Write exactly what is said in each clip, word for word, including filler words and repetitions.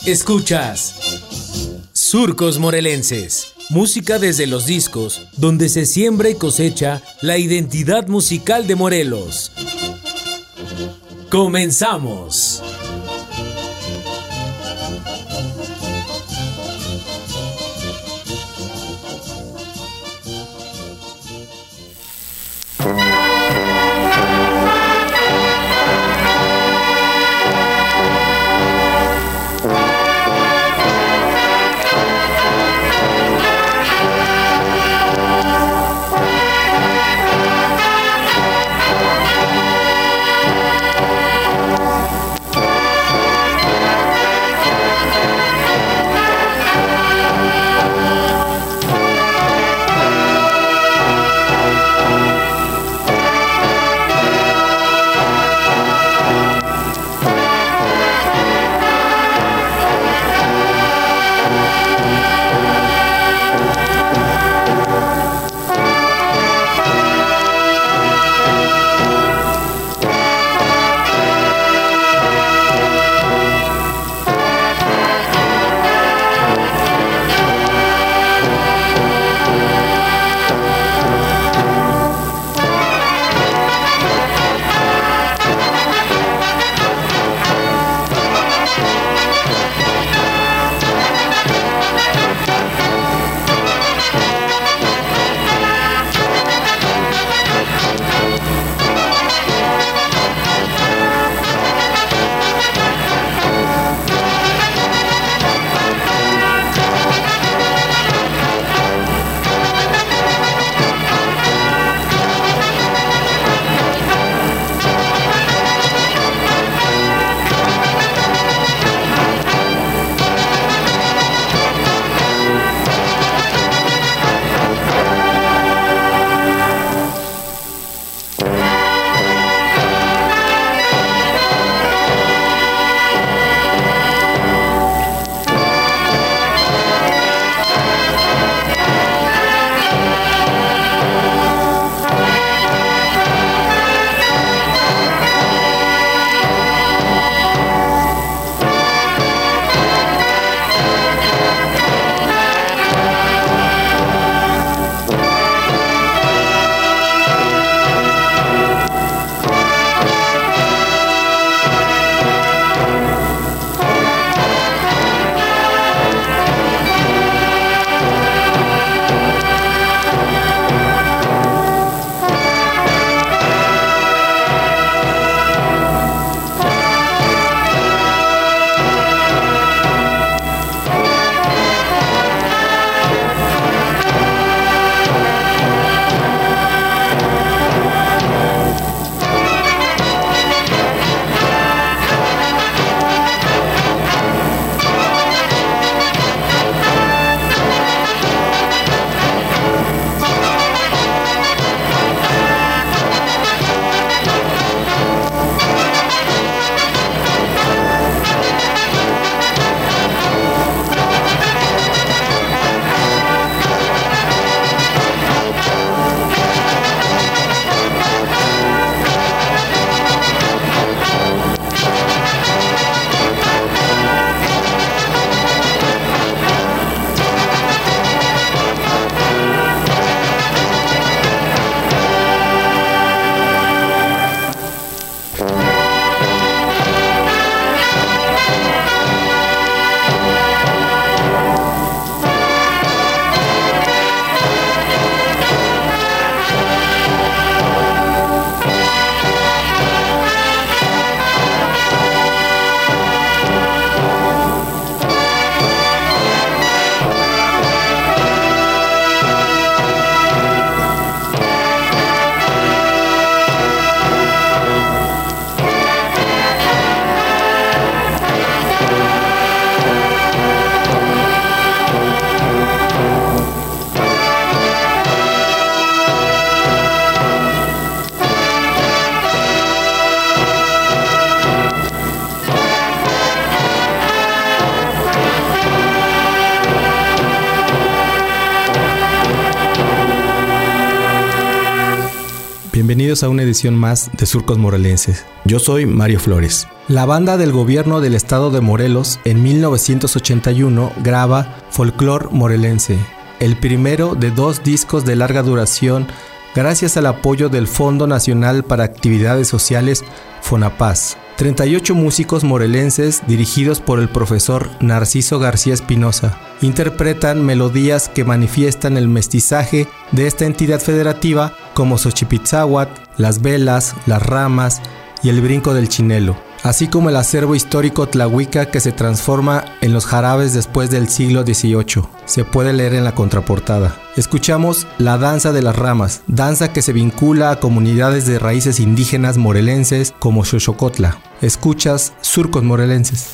Escuchas Surcos Morelenses, música desde los discos, donde se siembra y cosecha la identidad musical de Morelos. ¡Comenzamos! Bienvenidos a una edición más de Surcos Morelenses. Yo soy Mario Flores. La banda del gobierno del estado de Morelos en mil novecientos ochenta y uno graba Folclor Morelense, el primero de dos discos de larga duración gracias al apoyo del Fondo Nacional para Actividades Sociales FONAPAS. treinta y ocho músicos morelenses dirigidos por el profesor Narciso García Espinosa interpretan melodías que manifiestan el mestizaje de esta entidad federativa como Xochipitzáhuatl, las velas, las ramas y el brinco del chinelo, así como el acervo histórico tlahuica que se transforma en los jarabes después del siglo dieciocho. Se puede leer en la contraportada. Escuchamos La Danza de las Ramas, danza que se vincula a comunidades de raíces indígenas morelenses como Xochocotla. Escuchas Surcos Morelenses.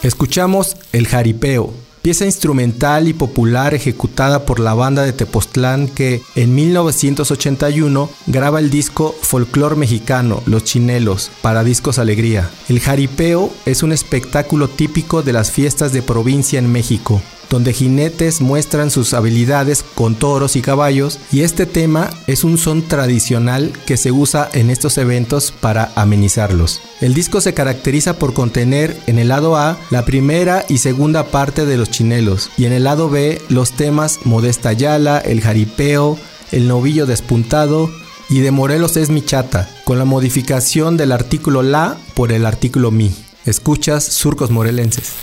Escuchamos El Jaripeo, pieza instrumental y popular ejecutada por la banda de Tepoztlán que en mil novecientos ochenta y uno graba el disco Folclor Mexicano, Los Chinelos, para Discos Alegría. El jaripeo es un espectáculo típico de las fiestas de provincia en México, donde jinetes muestran sus habilidades con toros y caballos, y este tema es un son tradicional que se usa en estos eventos para amenizarlos. El disco se caracteriza por contener en el lado A la primera y segunda parte de Los Chinelos, y en el lado B los temas Modesta Yala, El Jaripeo, El Novillo Despuntado y De Morelos es mi chata, con la modificación del artículo la por el artículo mi. Escuchas Surcos Morelenses.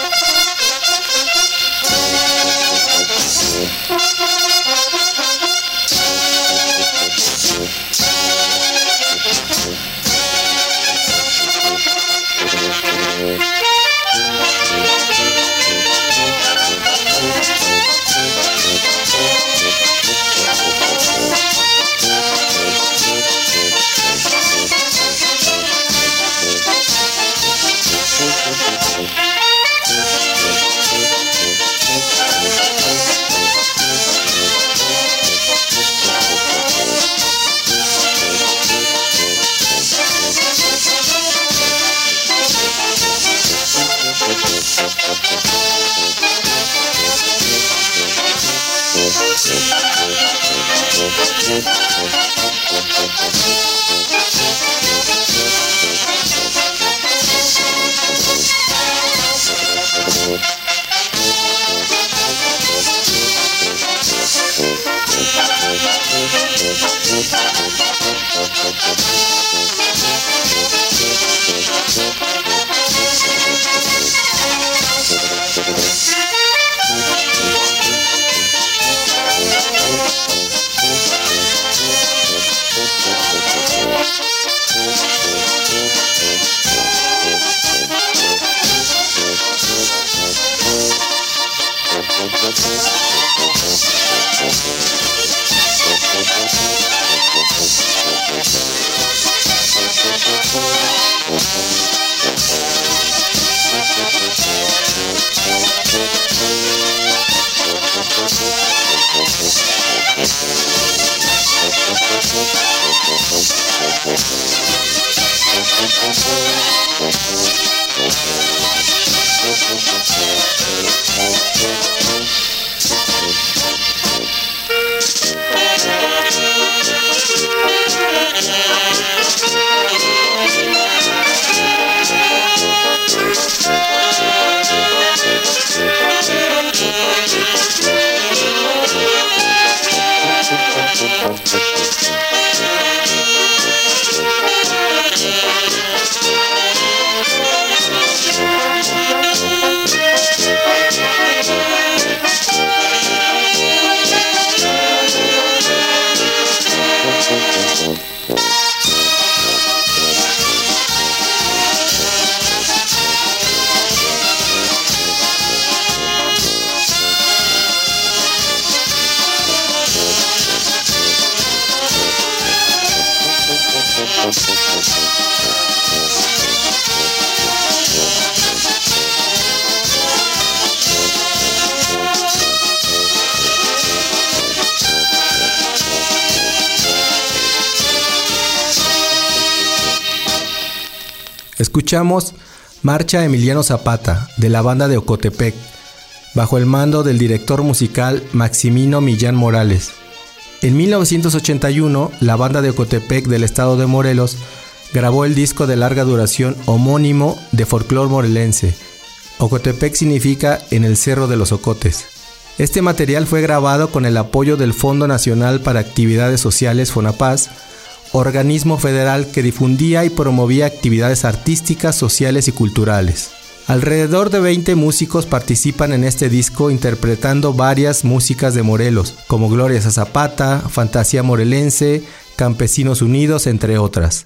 Escuchamos Marcha Emiliano Zapata, de la banda de Ocotepec, bajo el mando del director musical Maximino Millán Morales. En mil novecientos ochenta y uno, la banda de Ocotepec del estado de Morelos grabó el disco de larga duración homónimo de folclor morelense. Ocotepec significa en el Cerro de los Ocotes. Este material fue grabado con el apoyo del Fondo Nacional para Actividades Sociales FONAPAS, organismo federal que difundía y promovía actividades artísticas, sociales y culturales. Alrededor de veinte músicos participan en este disco interpretando varias músicas de Morelos, como Glorias a Zapata, Fantasía Morelense, Campesinos Unidos, entre otras.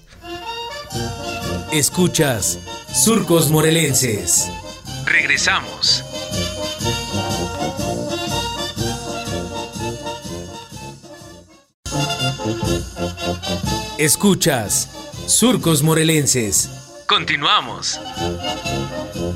Escuchas Surcos Morelenses. Regresamos. Escuchas Surcos Morelenses. Continuamos.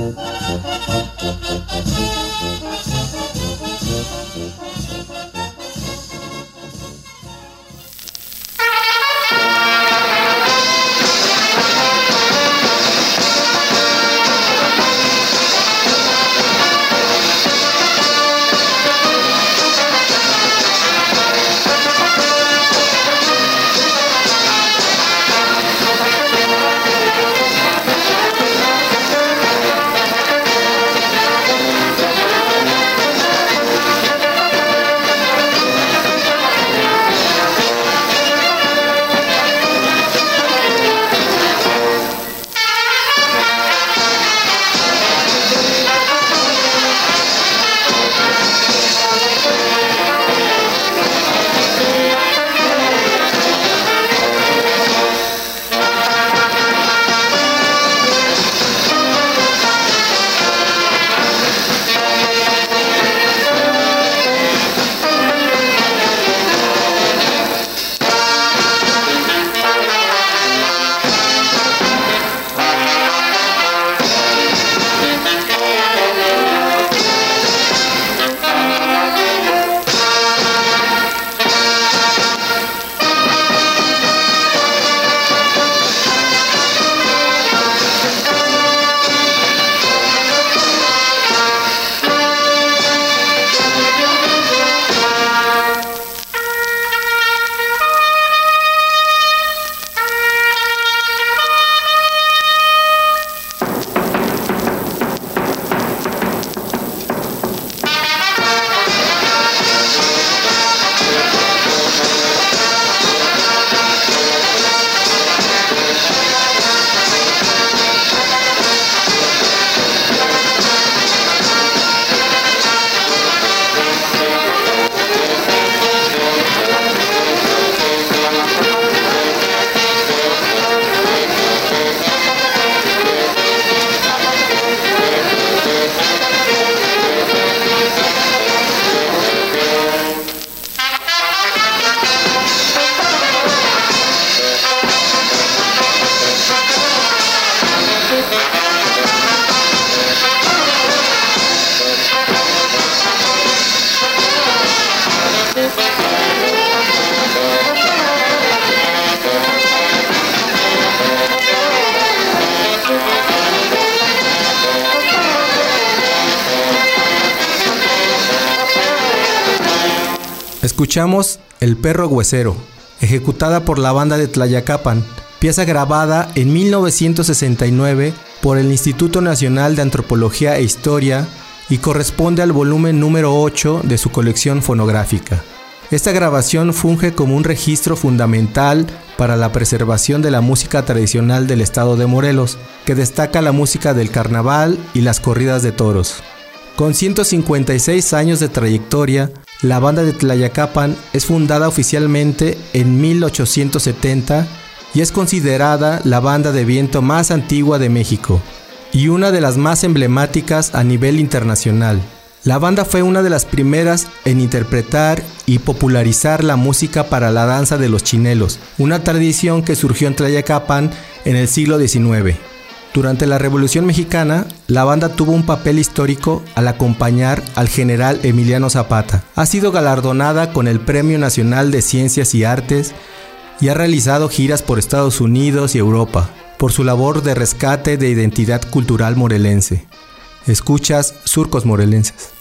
Escuchamos El perro huesero, ejecutada por la banda de Tlayacapan, pieza grabada en mil novecientos sesenta y nueve por el Instituto Nacional de Antropología e Historia y corresponde al volumen número ocho de su colección fonográfica. Esta grabación funge como un registro fundamental para la preservación de la música tradicional del estado de Morelos, que destaca la música del carnaval y las corridas de toros. Con ciento cincuenta y seis años de trayectoria, la banda de Tlayacapan es fundada oficialmente en mil ochocientos setenta y es considerada la banda de viento más antigua de México y una de las más emblemáticas a nivel internacional. La banda fue una de las primeras en interpretar y popularizar la música para la danza de los chinelos, una tradición que surgió en Tlayacapan en el siglo diecinueve. Durante la Revolución Mexicana, la banda tuvo un papel histórico al acompañar al general Emiliano Zapata. Ha sido galardonada con el Premio Nacional de Ciencias y Artes y ha realizado giras por Estados Unidos y Europa por su labor de rescate de identidad cultural morelense. Escuchas Surcos Morelenses.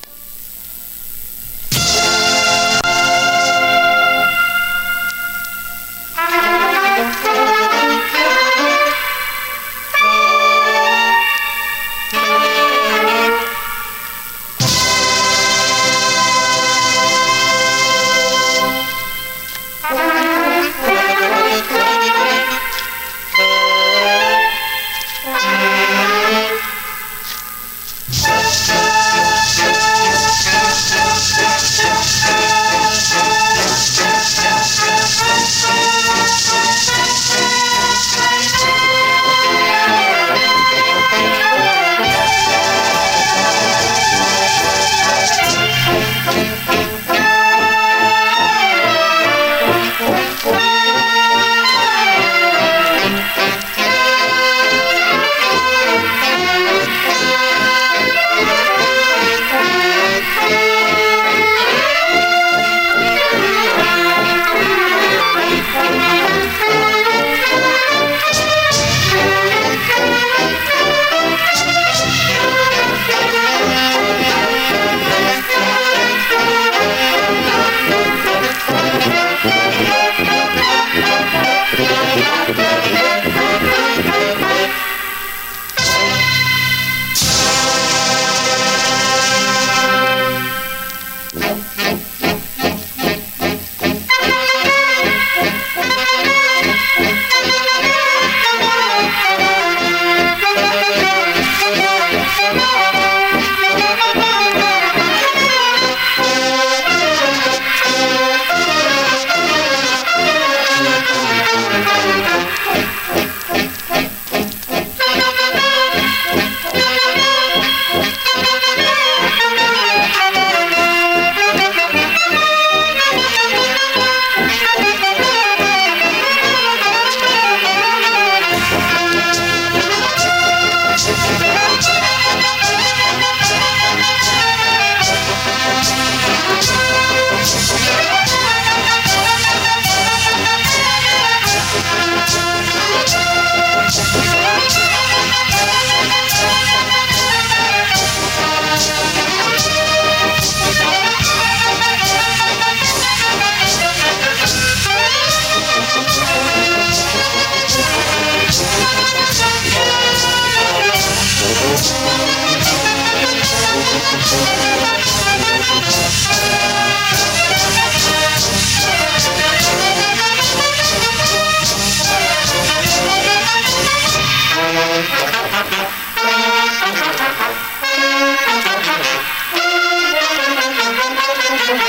We'll be right back.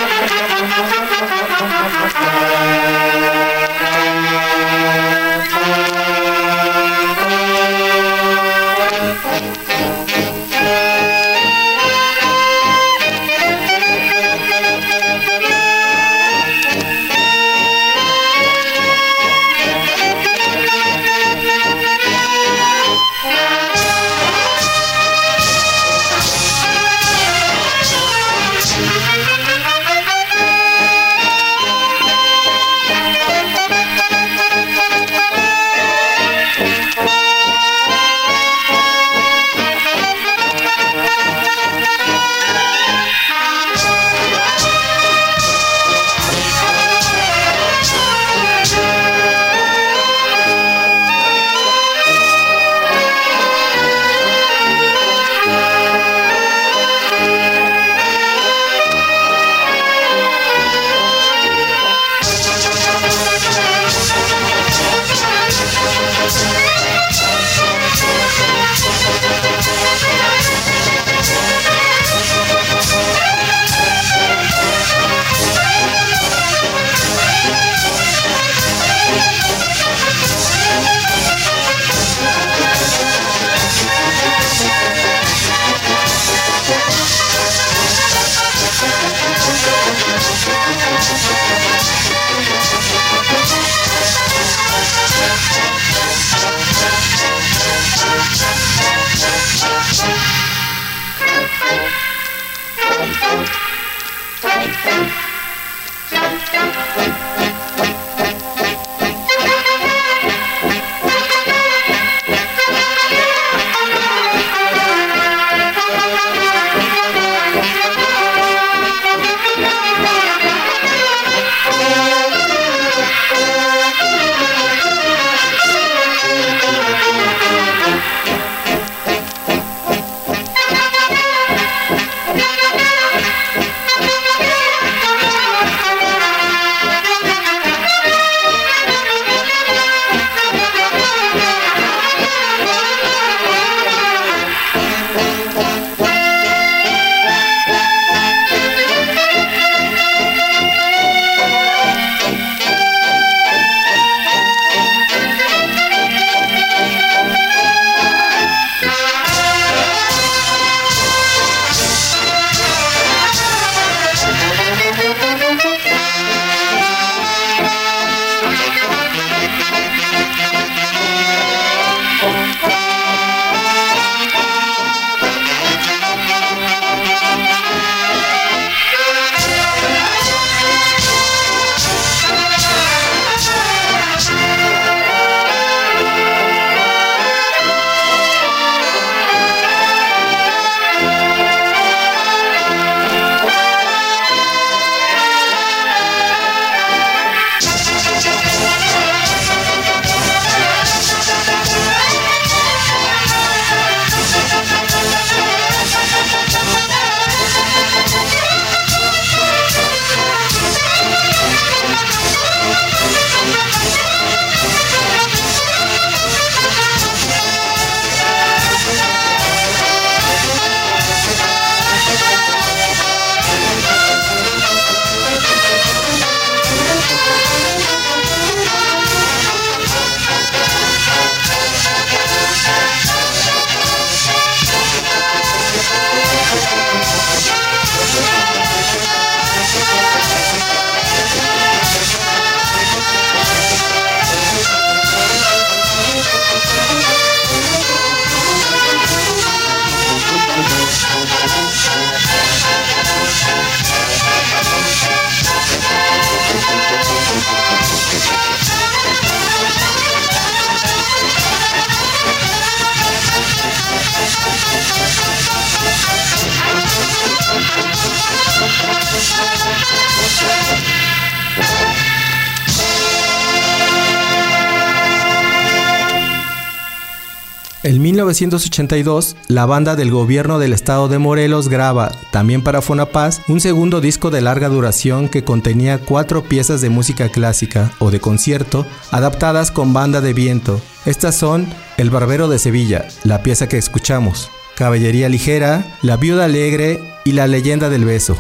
En mil novecientos ochenta y dos, la banda del gobierno del estado de Morelos graba, también para Fonapaz, un segundo disco de larga duración que contenía cuatro piezas de música clásica o de concierto adaptadas con banda de viento. Estas son El Barbero de Sevilla, la pieza que escuchamos, Caballería Ligera, La Viuda Alegre y La Leyenda del Beso.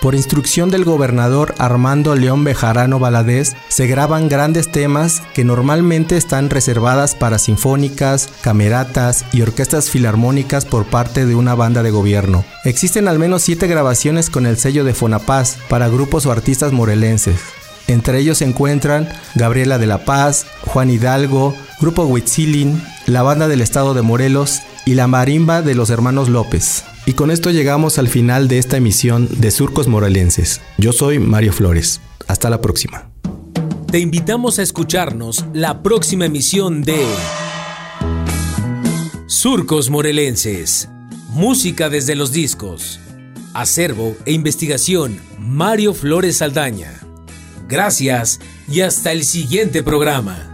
Por instrucción del gobernador Armando León Bejarano Valadez, se graban grandes temas que normalmente están reservadas para sinfónicas, cameratas y orquestas filarmónicas por parte de una banda de gobierno. Existen al menos siete grabaciones con el sello de Fonapaz para grupos o artistas morelenses. Entre ellos se encuentran Gabriela de la Paz, Juan Hidalgo, Grupo Huitzilin, la Banda del Estado de Morelos y la Marimba de los Hermanos López. Y con esto llegamos al final de esta emisión de Surcos Morelenses. Yo soy Mario Flores. Hasta la próxima. Te invitamos a escucharnos la próxima emisión de Surcos Morelenses. Música desde los discos. Acervo e investigación, Mario Flores Saldaña. Gracias y hasta el siguiente programa.